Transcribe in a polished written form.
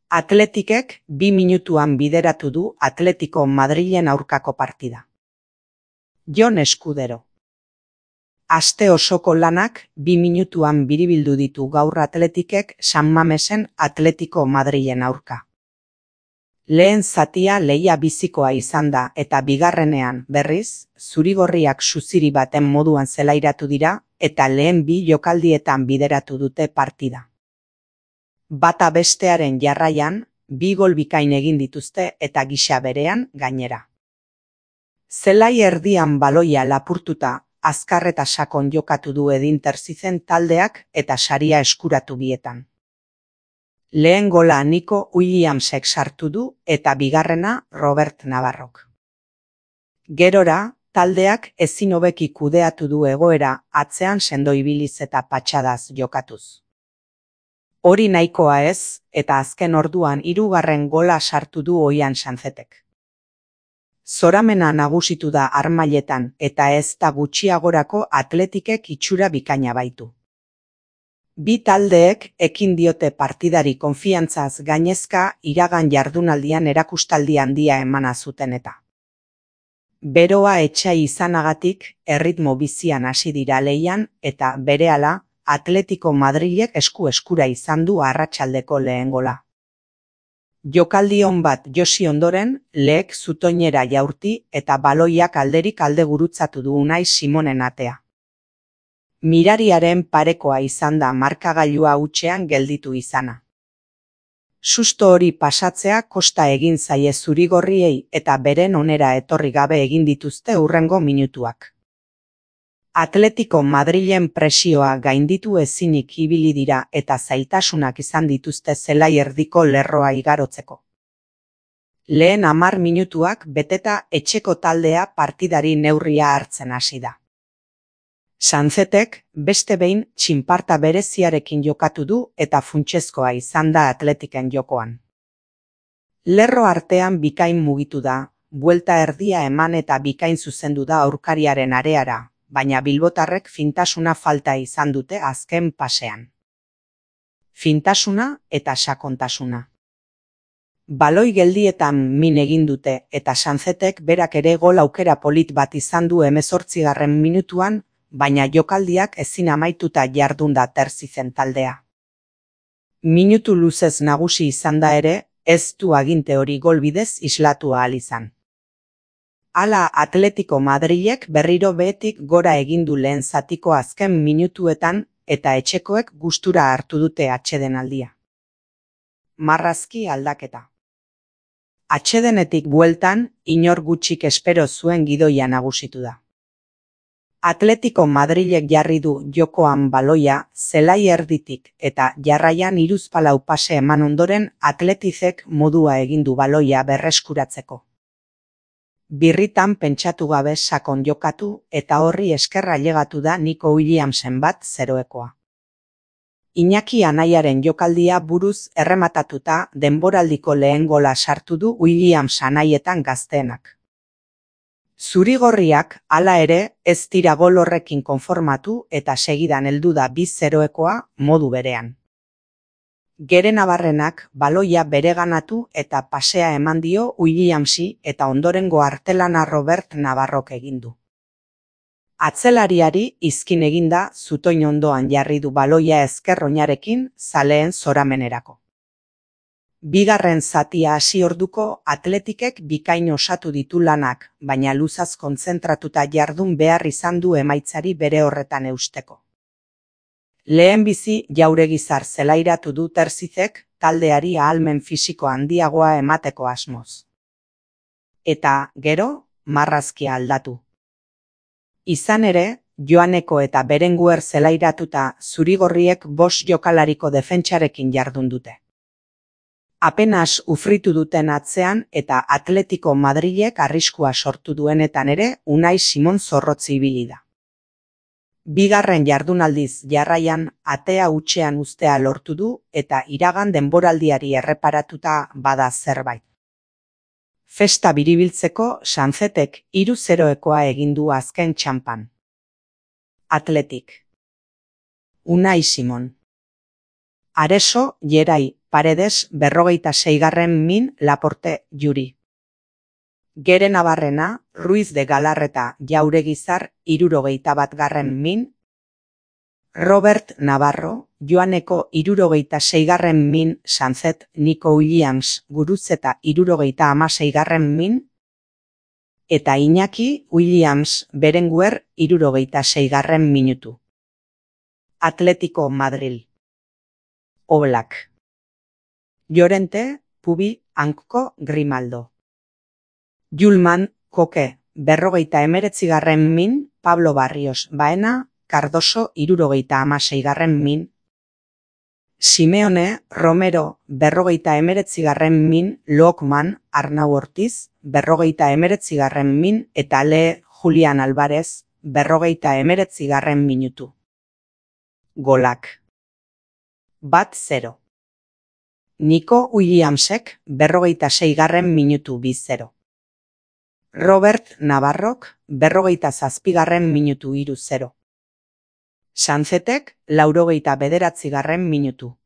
Atletikek 2 minutuan bideratu du Atletico Madrilen aurkako partida. Jon Eskudero. Aste osoko lanak 2 minutuan biribildu ditu gaur Atletikek San Mamesen Atletico Madrilen aurka. Lehen zatia lehia bizikoa izan da eta bigarrenean, berriz, zurigorriak suziri baten moduan zelairatu dira eta lehen 2 jokaldietan bideratu dute partida. Bata bestearen jarraian, 2 gol bikain egin dituzte eta gisa berean gainera. Zelai erdian baloia lapurtuta, azkar eta sakon jokatu du Edin Terzizen taldeak eta saria eskuratu bietan. Lehen gola Nico Williamsek sartu du eta bigarrena Robert Navarrok. Gerora, taldeak ezin hobeki kudeatu du egoera atzean sendo ibiliz eta patxadaz jokatuz. Hori nahikoa ez, eta azken orduan 3. gola sartu du Oian Sanzetek. Zoramena nagusitu da harmailetan eta ez da gutxiagorako Atletikek itxura bikaina baitu. 2 taldeek ekin diote partidari konfiantzaz gainezka iragan jardunaldian erakustaldi handia emana zuten eta. Beroa etxai izanagatik erritmo bizian hasi dira lehian eta berehala Atletico Madrilek eskura izan du arratsaldeko lehen gola. Jokaldi on bat josi ondoren, lehek zutoinera jaurti eta baloiak alderik alde gurutzatu du Unai Simonen atea. Mirariaren parekoa izan da markagailua hutsean gelditu izana. Susto hori pasatzea kosta egin zaie zurigorriei eta beren onera etorri gabe egin dituzte hurrengo minutuak. Atletico Madrilen presioa gainditu ezinik ibili dira eta zailtasunak izan dituzte zelai erdiko lerroa igarotzeko. Lehen 10 minutuak beteta etxeko taldea partidari neurria hartzen hasi da. Sanzetek beste behin txinparta bereziarekin jokatu du eta funtsezkoa izan da Atletiken jokoan. Lerro artean bikain mugitu da, buelta erdia eman eta bikain zuzendu da aurkariaren areara, baina bilbotarrek fintasuna falta izan dute azken pasean. Fintasuna eta sakontasuna. Baloi geldietan min egin dute eta Sanzetek berak ere gol aukera polit bat izan du 18. minutuan, baina jokaldiak ezin amaituta jardunda Terzizen taldea. Minutu luzez nagusi izan da ere, ez du aginte hori gol bidez islatu ahal izan. Hala Atletico Madrilek berriro behetik gora egin du lehen zatiko azken minutuetan eta etxekoek gustura hartu dute atsedenaldia. Marrazki aldaketa. Atsedenetik bueltan, inor gutxik espero zuen gidoia nagusitu da. Atletico Madrilek jarri du jokoan baloia zelai erditik eta jarraian 3 pase eman ondoren Atletizek modua egin du baloia berreskuratzeko. Birritan pentsatu gabe sakon jokatu eta horri eskerra ailegatu da Nico Williamsen 1-0. Iñaki anaiaren jokaldia buruz errematatuta denboraldiko lehen gola sartu du Williams anaietan gazteenak. Zurigorriak, hala ere, ez dira gol horrekin konformatu eta segidan heldu da 2-0 modu berean. Gerenabarrenak baloia bereganatu eta pasea eman dio Williamsi eta ondorengo artelana Robert Navarrok egin du. Atzelariari izkin eginda zutoin ondoan jarri du baloia ezker oinarekin zaleen zoramenerako. Bigarren zatia hasi orduko Atletikek bikain osatu ditu lanak, baina luzaz kontzentratuta jardun behar izan du emaitzari bere horretan eusteko. Lehen bizi jauregizar zelairatu du Terzizek taldeari ahalmen fisiko handiagoa emateko asmoz. Eta, gero, marrazkia aldatu. Izan ere, Joaneko eta Berenguer zelairatuta zurigorriek 5 jokalariko defentsarekin jardun dute. Apenas ufritu duten atzean eta Atletico Madrilek arriskua sortu duenetan ere Unai Simon zorrotzi ibili da. Bigarren jardunaldiz jarraian atea hutsean uztea lortu du eta iragan denboraldiari erreparatuta bada zerbait. Festa biribiltzeko Sanzetek 3-0 egin du azken txanpan. Atletik. Unai Simon. Areso, Jerai, Paredes 46. min, Laporte, Juri. Gere Nabarrena, Ruiz de Galarreta Jauregizar 61. min, Robert Navarro, Joaneko 66. min, Sanzet Nico Williams Guruzeta 76. min, eta Iñaki Williams Berenguer 66. minutu. Atletico Madril. Oblak. Llorente, Pubi, Anko, Grimaldo. Julman, Koke, 49. min, Pablo Barrios Baena, Cardoso 76. min. Simeone, Romero, 49. min, Lokman, Arnau Ortiz, 49. min, eta Le, Julian Alvarez, 49. minutu. Golak. 1-0. Nico Williamsek 46. minutu 2-0. Robert Navarrok 47. minutu 3-0. Sanzetek 89. minutu.